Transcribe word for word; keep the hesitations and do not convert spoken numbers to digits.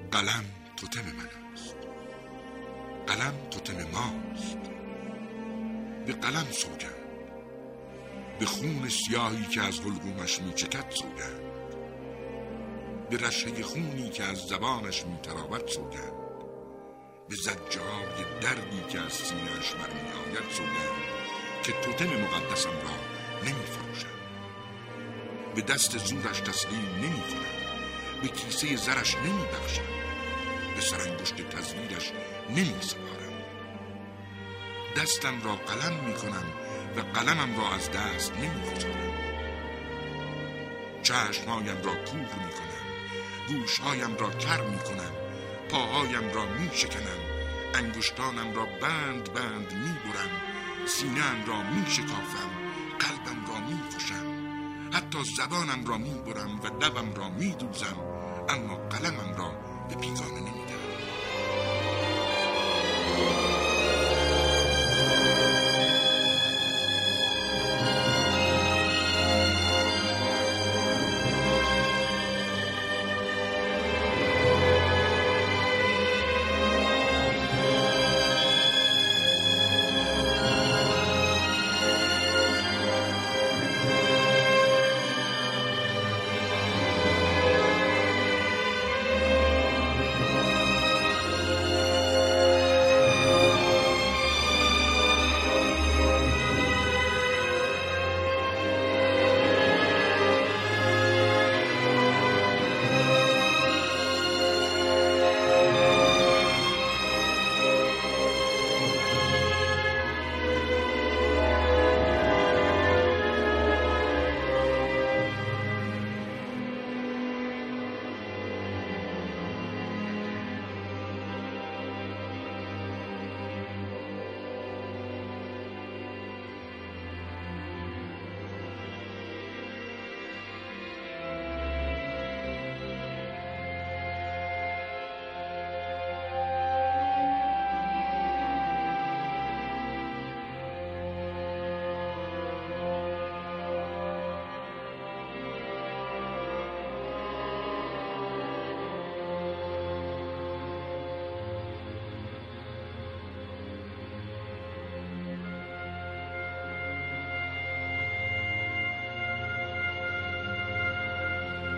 قلم توتم من است، قلم توتم ماست. به قلم سوگند، به خون سیاهی که از حلقومش می چکد سوگند، به رشحه خونی که از زبانش می تراود سوگند، به زجرهای دردی که از سینه‌اش برمی آید سوگند که توتم مقدسم را نمی فروشم. به دست زورش تسلیم نمی کنم، به کیسه زرش نمی بخشم، به سرانگشت تزویرش نمی سپارم. دستم را قلم می کنم و قلمم را از دست نمی گذارم. چشمهایم را کور می کنم، گوشهایم را کر می کنم، پاهایم را می شکنم، انگشتانم را بند بند می برم، سینه‌ام را می شکافم، قلبم را می کشم، حتی زبانم را می برم و لبم را می دوزم، اما قلمم را به بیگانه نمی دهم.